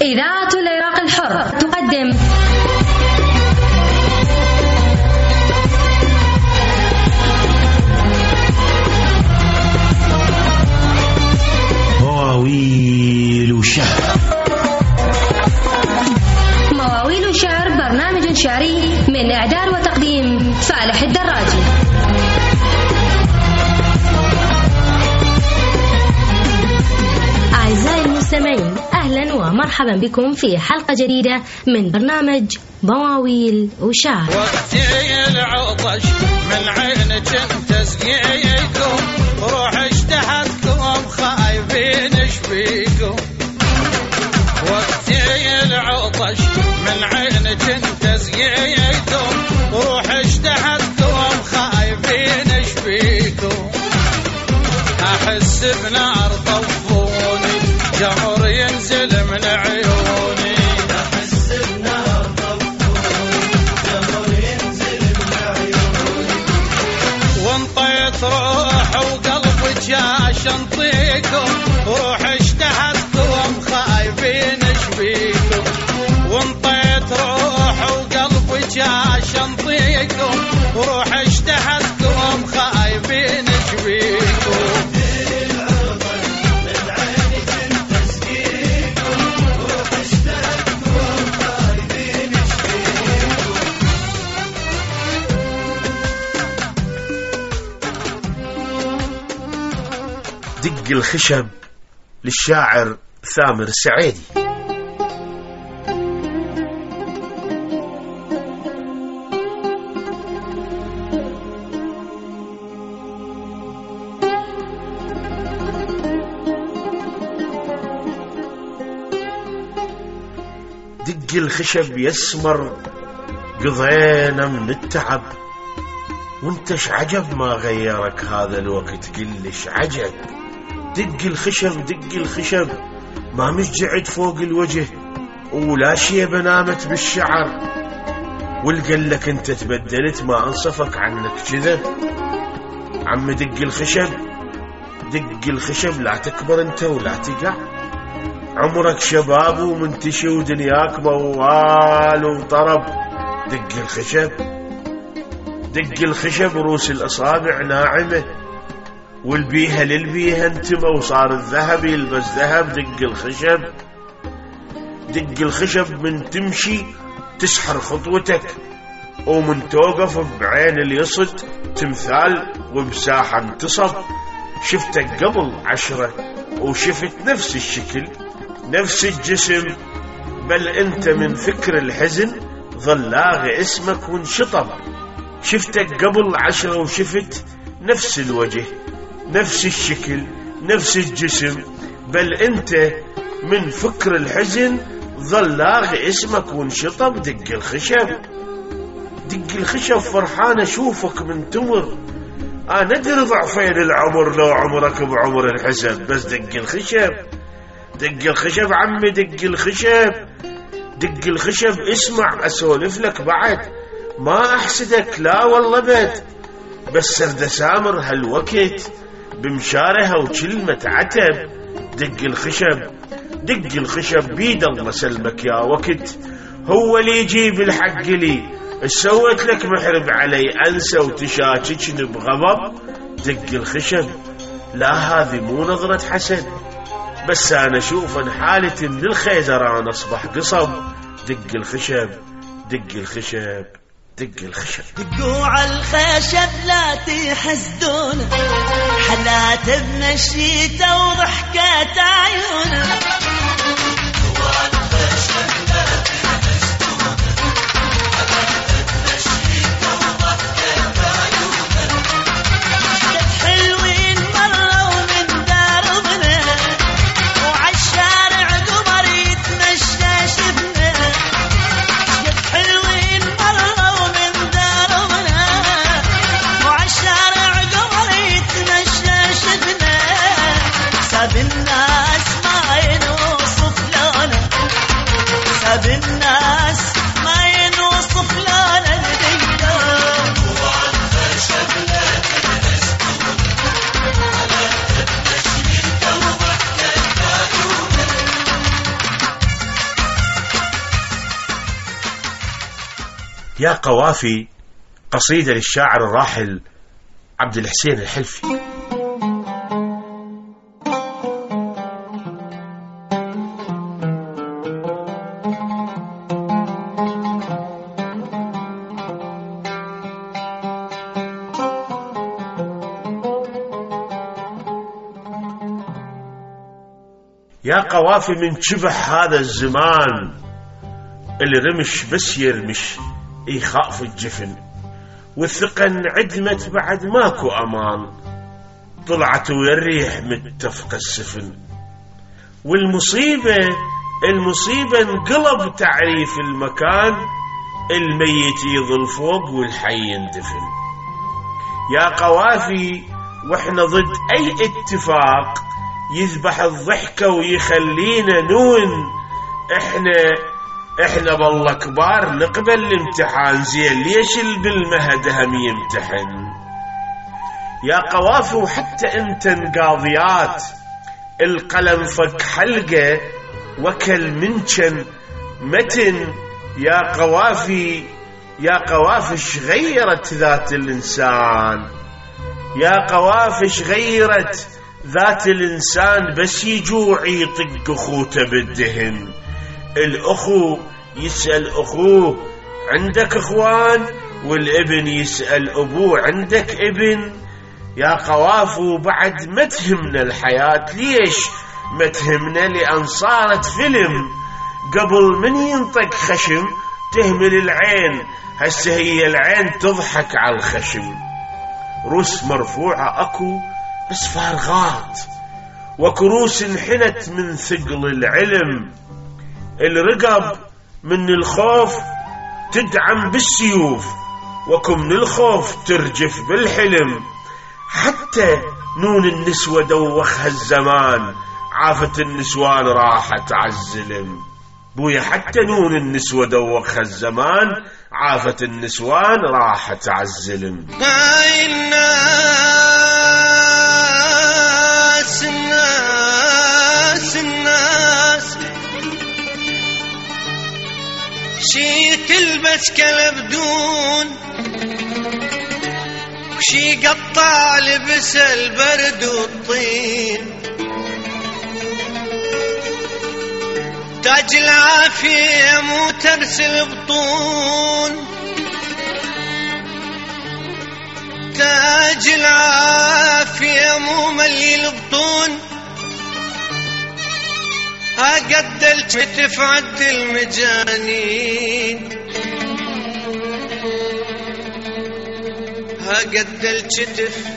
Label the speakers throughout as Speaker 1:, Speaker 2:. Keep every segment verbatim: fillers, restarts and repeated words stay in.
Speaker 1: إذاعة العراق الحر تقدم
Speaker 2: مواويل شعر.
Speaker 1: مواويل شعر برنامج شعري من إعداد وتقديم فالح الدراجي. أعزائي المستمعين، أهلا ومرحبا بكم في حلقة جديدة من برنامج مواويل وشعر.
Speaker 3: وقتي العطش من عينك انت سقيكم، روح اشتهتكم خايفين ايش بيكم. وقتي العطش من عينك انت سقيكم، روح اشتهتكم خايفين ايش بيكم. احس بنار طفوني جمر ينزل من عيوني، احس بنار طفوني جمر ينزل من عيوني. وانطيت روح وقلب جاش انطيكم، روح اشتهتكم خايفين ايش بيكم. وانطيت روح وقلب جاش انطيكم، روح اشتهتكم خايفين ايش بيكم.
Speaker 2: دق الخشب للشاعر ثامر السعيدي. دق الخشب يسمر قضينا من التعب، وانتش عجب ما غيرك هذا الوقت كلش عجب. دق الخشب دق الخشب ما مشجعد فوق الوجه، ولا شيبة نامت بالشعر، والقلك انت تبدلت ما انصفك عنك كذا. عم دق الخشب دق الخشب لا تكبر انت ولا تقع، عمرك شباب ومنتشي ودنياك موال وطرب. دق الخشب دق الخشب روس الأصابع ناعمة، والبيها للبيها انتمى وصار الذهب يلبس ذهب. دق الخشب دق الخشب من تمشي تسحر خطوتك، ومن توقف بعين اليصد تمثال وبساحة انتصب. شفتك قبل عشرة وشفت نفس الشكل نفس الجسم، بل انت من فكر الحزن ظلاغ اسمك وانشطب. شفتك قبل عشرة وشفت نفس الوجه نفس الشكل نفس الجسم، بل انت من فكر الحزن ظلاغ اسمك وانشطب. دق الخشب دق الخشب فرحان اشوفك من تمر، انا ادري ضعفين العمر لو عمرك بعمر الحسب. بس دق الخشب دق الخشب عمي دق الخشب دق الخشب. اسمع اسولف لك بعد ما احسدك لا والله بد، بس سرد سامر هالوقت بمشارها وكلمة عتب. دق الخشب دق الخشب بيد الله سلمك يا وقت، هو اللي يجيب الحق لي. سويت لك محرب علي انسى وتشاككني بغضب. دق الخشب لا هذه مو نظرة حسد، بس انا اشوف ان حالتي من الخيزران اصبح قصب. دق الخشب دق الخشب دق الخشب.
Speaker 4: دقوا على الخشب لا تحسدون، حلات بنشيته وضحكت عيونه. دقوا على الخشب لا تحسدون، حلات بنشيته وضحكت عيونه. شد حلوين مروا من دربنا، وعالشارع قمر يتمشى شفنا. شد حلوين مروا من دربنا، وعالشارع قمر يتمشى شفنا. حساب الناس ما ينوصف
Speaker 2: يا قوافي، قصيدة للشاعر الراحل عبد الحسين الحلفي. يا قوافي، من شبح هذا الزمان اللي رمش بس يرمش يخاف الجفن، والثقة انعدمت بعد ماكو أمان، طلعت ويا الريح متفقة السفن، والمصيبة المصيبة انقلب تعريف المكان، الميت يظل فوق والحي يندفن. يا قوافي، واحنا ضد أي اتفاق يذبح الضحكة ويخلينا نون، احنا احنا بالله كبار نقبل الامتحان، زين ليش بالمهد هم يمتحن؟ يا قوافي، وحتى انت قاضيات القلم فك حلقة وكل منشن متن. يا قوافي يا قوافي، غيرت ذات الإنسان، يا قوافي غيرت ذات الإنسان، بس يجوع يطق أخوته بالدهن. الأخو يسأل أخوه عندك أخوان، والابن يسأل أبوه عندك ابن. يا قوافو، بعد ما تهمنا الحياة، ليش ما تهمنا؟ لأن صارت فيلم، قبل من ينطق خشم تهمل العين، هسه هي العين تضحك على الخشم. روس مرفوعة أكو بس فارغات، وكروس انحنت من ثقل العلم. الرقب من الخوف تدعم بالسيوف، وكم من الخوف ترجف بالحلم. حتى نون النسوة دوخها الزمان، عافت النسوان راحت عالزلم. بويا، حتى نون النسوة دوخها الزمان، عافت النسوان راحت عالزلم.
Speaker 5: هاي الناس الناس الناس شي تلبس كلبدون، وشي قطع لبس البرد والطين، تاج العافية مو ترسل بطون، تاج العافية مو ملي البطون. ها قد الكتف عد المجانين، ها قد الكتف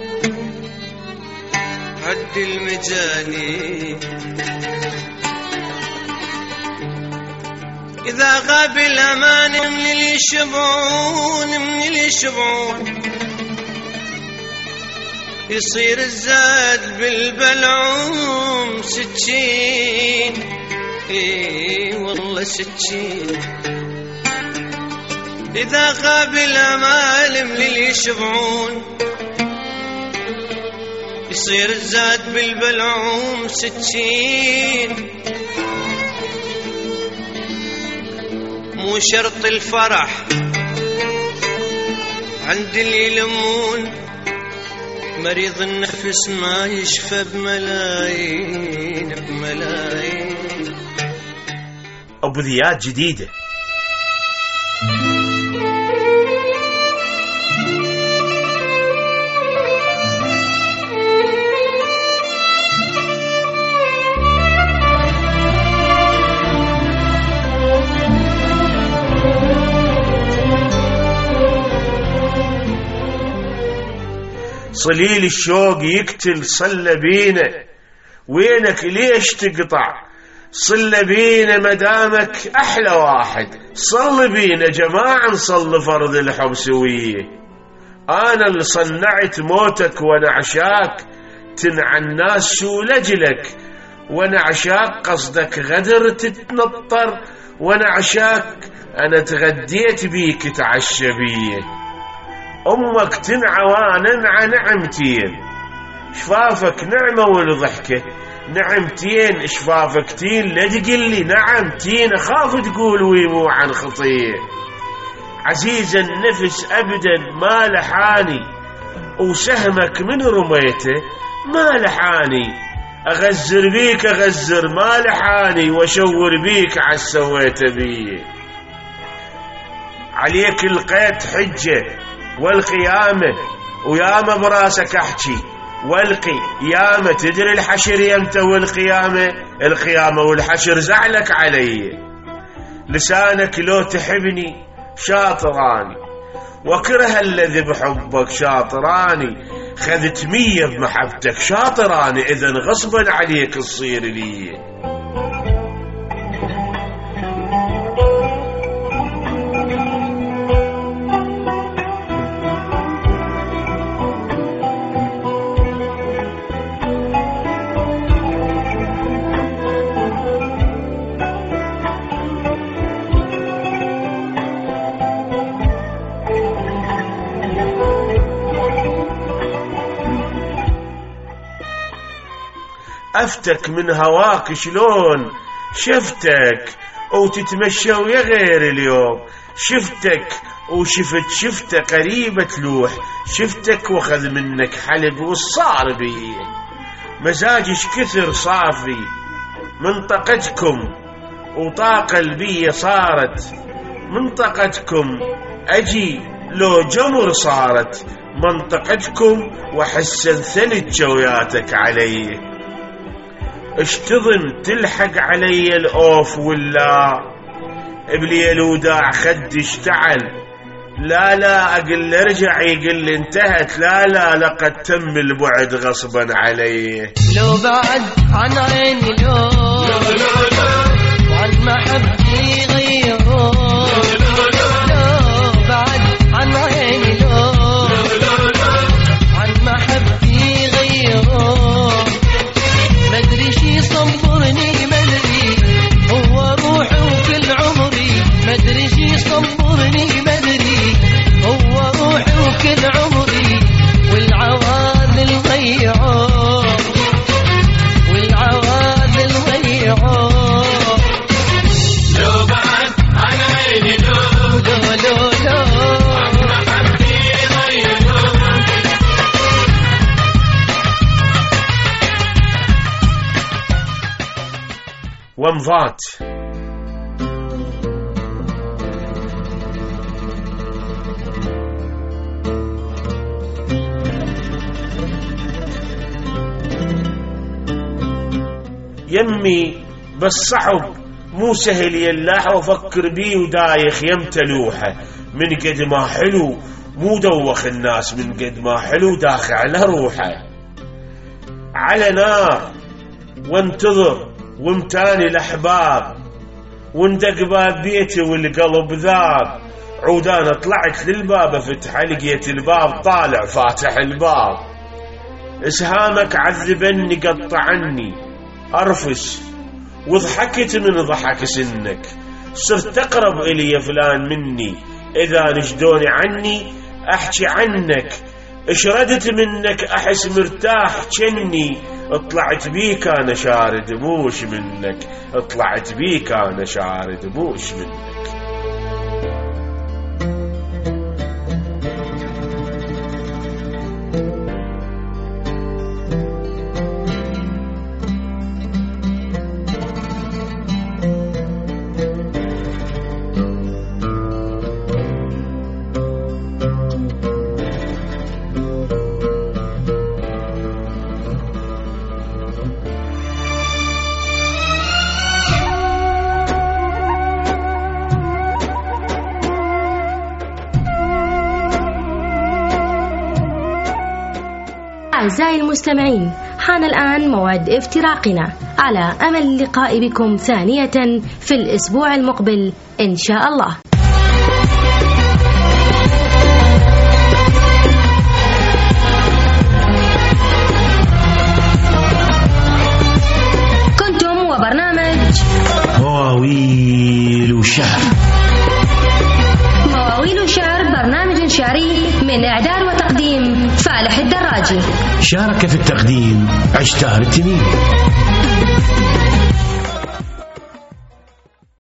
Speaker 5: عد المجانين. إذا غاب الأمان من اللي يشبعون، من اللي يشبعون، يصير الزاد بالبلعوم سكين. اي والله سكين. إذا غاب الأمان من اللي يشبعون، يصير الزاد بالبلعوم سكين. مو شرط الفرح عند اللي يلمون، مريض النفس ما يشفى بملايين بملايين.
Speaker 2: أبو ذياد جديدة. صليل الشوق يقتل، صل بينا، وينك ليش تقطع؟ صل بينا مدامك أحلى واحد، صل بينا جماعة نصل فرض الحب سوية. أنا اللي صنعت موتك وأنا عشاك، تنعى الناس شو لجلك، وأنا عشاك قصدك غدر تتنطر، وأنا عشاك أنا تغديت بيك تعشى بيه. أمك تنعى وأنا نعى نعمتين، شفافك نعمة والضحكة نعمتين، شفافك تين لا تقلي نعمتين، أخاف تقول ويمو عن خطية. عزيز النفس أبدا ما لحاني، وسهمك من رميته ما لحاني، أغزر بيك أغزر ما لحاني، وأشور بيك عالسويت بي. عليك لقيت حجة والقيامة، وياما براسك أحكي والقي ياما، تدري الحشر يمتى والقيامة؟ القيامة والحشر زعلك علي. لسانك لو تحبني شاطراني، وكره الذي بحبك شاطراني، خذت مية بمحبتك شاطراني، إذن غصبا عليك تصير لي. أفتك من هواك شلون شفتك وتتمشى ويا غير اليوم، شفتك وشفت شفته قريبة تلوح، شفتك وخذ منك حلق والصار بي. مزاجش كثر صافي منطقتكم، وطاقة البية صارت منطقتكم، أجي لو جمر صارت منطقتكم، وحسن ثلج جوياتك علي. اشتظم تلحق علي الأوف ولا بلي الوداع خدش تعل، لا لا أقل ارجع يقل انتهت، لا لا لقد تم البعد غصبا علي.
Speaker 6: لو بعد عن عيني لو لو لو لو وعن محبتي غيره، لو بعد عن عيني لو لو لو عن محبتي غيره، مدري شي صبرني مدري هو روحي وكل عمري، مدري شي صبرني مدري هو روحي وكل عمري، والعواذل ضيعوا والعواذل ضيعوا. لو بعد عن عيني لو لو لو لو عن محبتي ضيعوا.
Speaker 2: ومضات يمي بالصعب مو سهل يلاح، وفكر بيه ودايخ يمتلوحه، من قد ما حلو مو دوخ الناس، من قد ما حلو داخل على روحه. على نار وانتظر وامتاني الأحباب، وندق باب بيتي والقلب ذاب، عودان طلعت للباب فتح لقيت الباب طالع فاتح الباب. اسهامك عذبني قطعني أرفس، وضحكت من ضحك سنك، صرت تقرب إلي فلان مني، إذا نجدوني عني أحكي عنك، اشردت منك أحس مرتاح جني، اطلعت بيك أنا شارد موش منك، اطلعت بيك أنا شارد موش منك.
Speaker 1: أعزائي المستمعين، حان الآن موعد افتراقنا، على أمل اللقاء بكم ثانية في الأسبوع المقبل إن شاء الله. كنتم وبرنامج
Speaker 2: مواويل وشعر.
Speaker 1: مواويل وشعر برنامج شعري من إعداد وتقديم فالح الدراجي.
Speaker 2: شارك في التقديم عشتار التميمي.